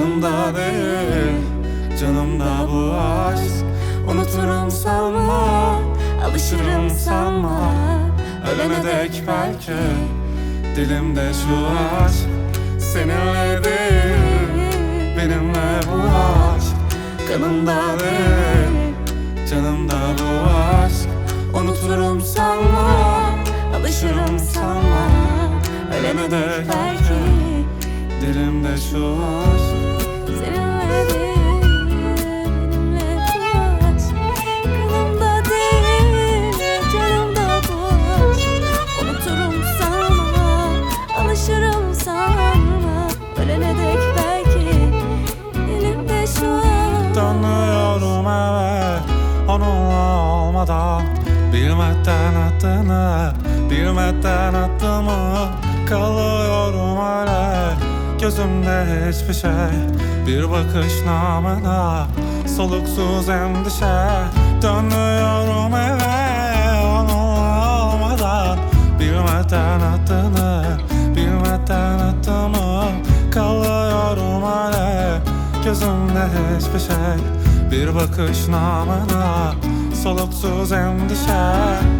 Kanımda değil, canımda bu aşk. Unuturum sanma, alışırım sanma. Ölene dek belki dilimde şu aşk. Seninle değil, benimle bu aşk. Kanımda değil, canımda bu aşk. Unuturum sanma, alışırım sanma. Ölene dek belki dilimde şu aşk. Seninle değil, benimle bu aşk. Kanımda değil, canımda bu aşk. Unuturum sanma, alışırım sanma. Ölene dek belki dilimde şu aşk. Dönüyorum eve onunla olmadan, bilmeden adını, bilmeden adımı. Kalıyorum öyle gözümde hiçbir şey. Bir bakış namına soluksuz endişe. Dönüyorum eve onunla olmadan, bilmeden adını, bilmeden adımı. Kalıyorum öyle gözümde hiçbir şey. Bir bakış namına soluksuz endişe.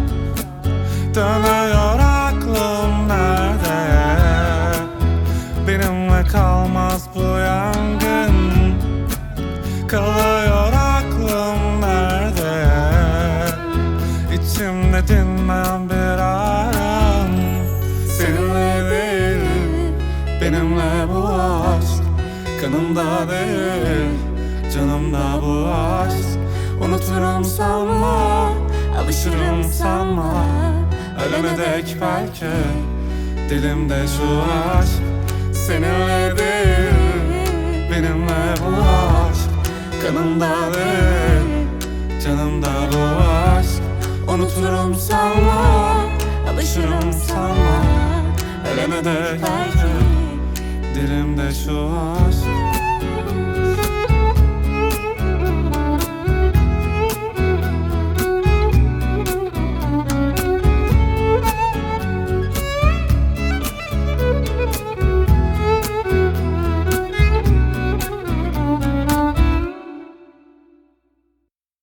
Dönüyor aklım nerede? Benimle kalmaz bu yangın. Kalıyor aklım nerede? İçimde dinmeyen bir aram. Seninle değil, benimle bu aşk. Kanımda değil, canımda bu aşk. Unuturum sanma, alışırım sanma. Ölene dek belki dilimde şu aşk. Seninle değil, benimle bu aşk. Kanımda değil, canımda bu aşk. Unuturum sanma, alışırım sanma. Ölene dek belki dilimde şu aşk.